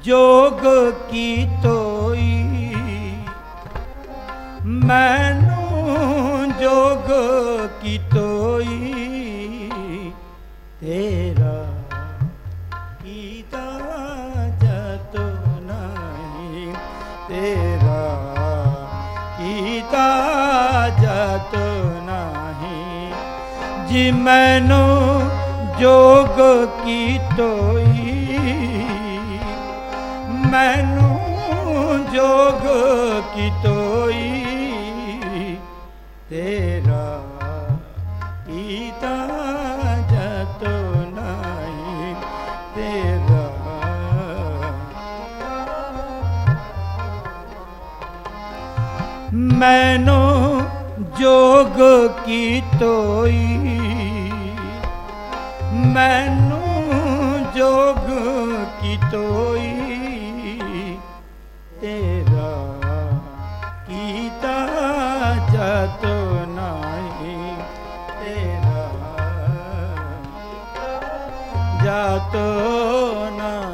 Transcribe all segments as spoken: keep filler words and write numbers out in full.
जोग की तोई मैनू जोग की तोई तेरा कीता जत नहीं तेरा कीता जत नहीं जी मैनू जोग की तोई मैनू जोग की तोई तेरा कीता जत नहीं तेरा मैनू जोग की तोई मैनू जोग की तोई तेरा कीता जत नहीं तेरा जत नहीं।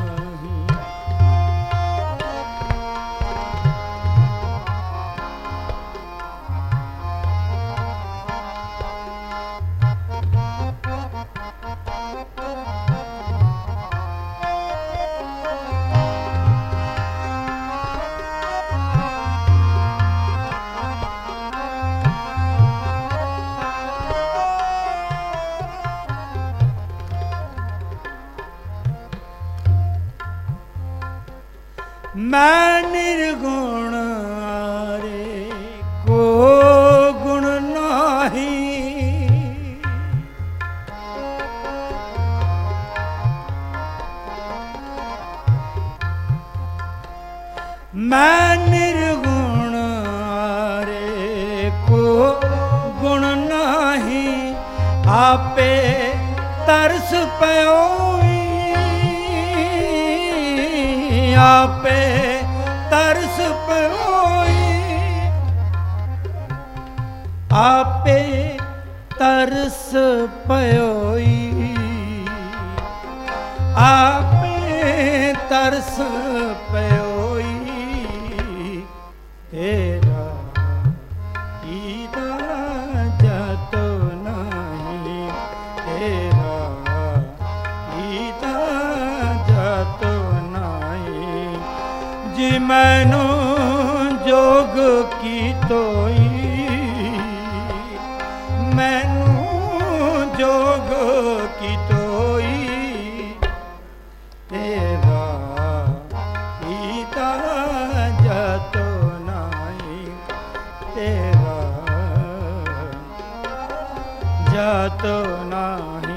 मैं निर्गुण आरे को गुण नाही मैं निर्गुण आरे को गुण नाही आपे तरस पयोई आपे तरस पयोई आपे तरस पयोई आपे तरस पयोई तेरा कीता जत नहीं तेरा कीता जत जी मैनू जोग की तोई मैनू जोग की तोई तेरा कीता जत नहीं तेरा जत नहीं।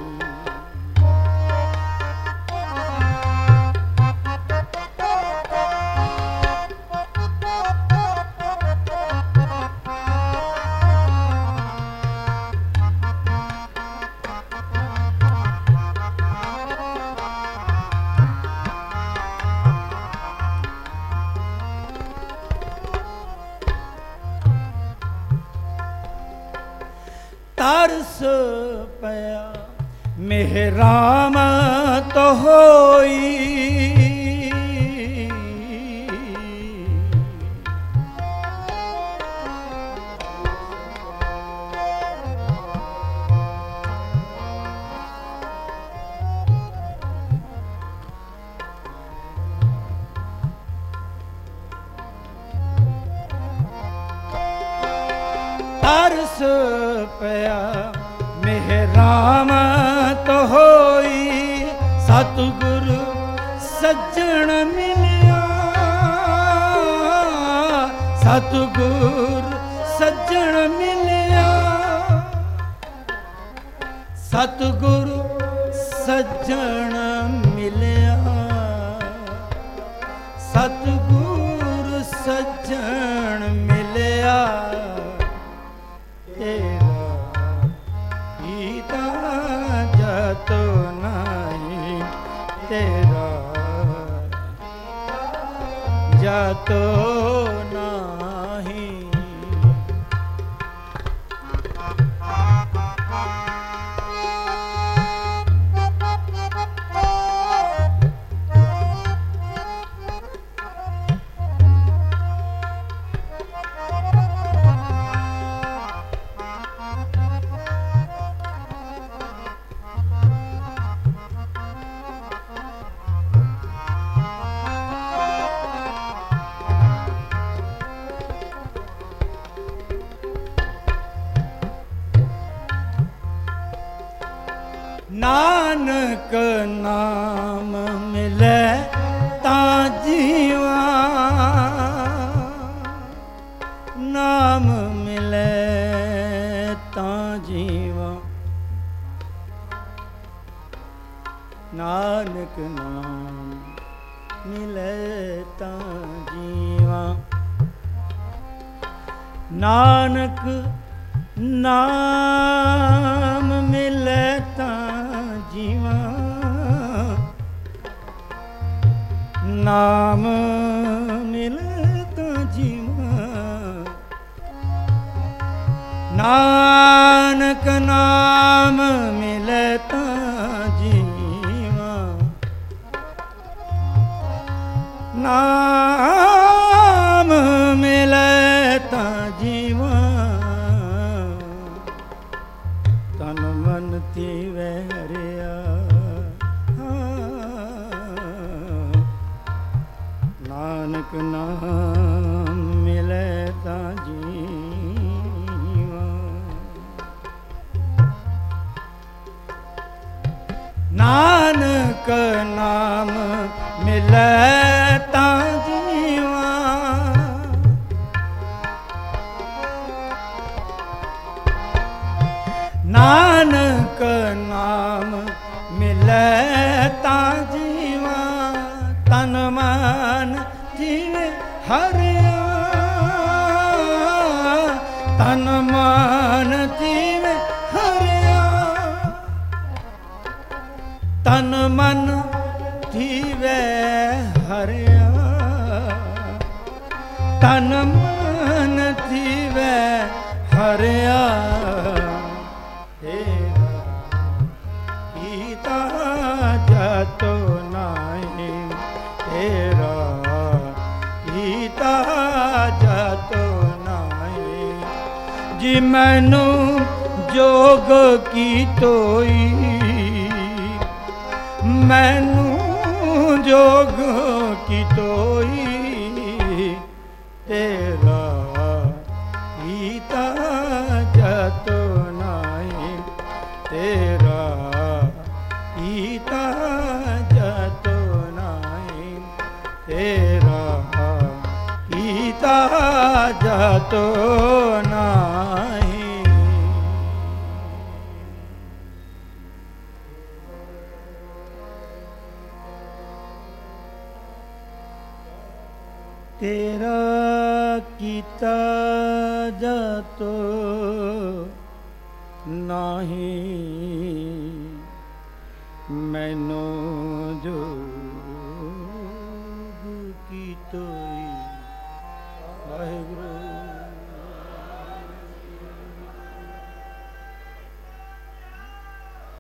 तरस पया मेहराम तो होई तरस पया मेहराम तो होई सतगुरु सज्जन मिलिया सतगुरु सज्जन मिलिया सतगुरु सज्जन मिलिया सतगुरु सज्जन मिलिया तेरा कीता जत नहीं तेरा जत नहीं। ਨਾਮ ਮਿਲੇ ਤਾਂ ਜੀਵਾ, ਨਾਮ ਮਿਲੇ ਤਾਂ ਜੀਵਾ। ਨਾਨਕ ਨਾਮ ਮਿਲੇ ਤਾਂ ਜੀਵਾ, ਨਾਨਕ ਨਾਮ ਮਿਲੇ ਤਾਂ ਜੀਵਾ, ਨਾਮ ਮਿਲੇ ਤਾਂ ਜੀਵਾ। ਨਾਨਕ ਨਾਮ ਮਿਲੇ ਤਾਂ ਜੀਵਾ, ਨਾਮ ਮਿਲੇ ਤਾਂ ਜੀਵਾ। ਤਨ ਮਨ ਥੀਵੇ ਹਰਿਆ, ਨਾਨਕ ਨਾਮ ਮਿਲੇ ਤਾਂ ਜੀਵਾ। ਨਾਨਕ ਨਾਮ ਮਿਲੇ ਤਾਂ ਜੀਵਾ, ਨਾਨਕ ਨਾਮ ਮਿਲੇ ਤਾਂ ਜੀਵਾ। ਤਨ ਮਨ ਜੀਵੇ ਹਰਿਆ, ਤਨ ਮਨ ਜੀਵੇ ਹਰਿਆ, ਤਨ ਮਨ ਜੀਵੇ ਹਰਿਆ, ਤਨ ਮਨ ਜੀਵੇ ਹਰਿਆ। ਕੀਤਾ ਜਤੋ ਨਾਹੀ ਤੇਰਾ, ਕੀਤਾ ਜਤੋ ਨਾਹੀ। ਜੀ ਮੈਨੂੰ ਜੋਗ ਕੀ ਤੋਈ, ਮੈਨੂੰ ਜੋਗ ਕੀ ਤੋਈ। ਤੇਰਾ ਕੀਤਾ ਜਤੋ ਨਾਹੀ ਤੇਰਾ, ਕੀਤਾ ਜਤੋ ਨਾਹੀ ਤੇਰਾ, ਕੀਤਾ ਜਤੋ ਨਾਹੀ। ਤੇਰਾ ਕੀਤਾ ਜਤੋ ਨਾਹੀ, ਮੈਨੂੰ ਜੋ